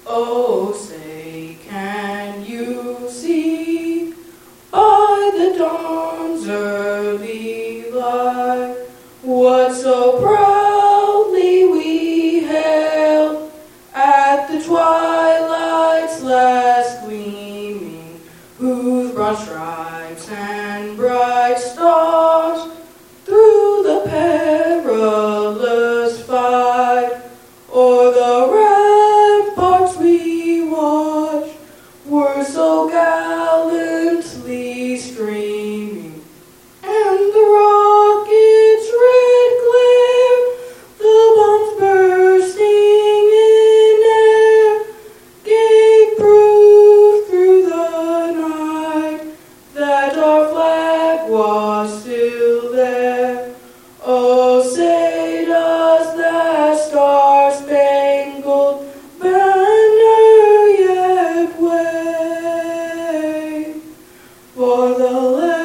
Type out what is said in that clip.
Oh, say, can you see by the dawn's early light what so proudly we hailed at the twilight's last gleaming, whose broad stripes and bright stars through the perilous fight o'er the ramparts we watched were so gallantly streaming, and the rocket's red glare, the bombs bursting in air, gave proof through the night that our flag was still there. Oh, say does that star-spangled banner yet wave for the land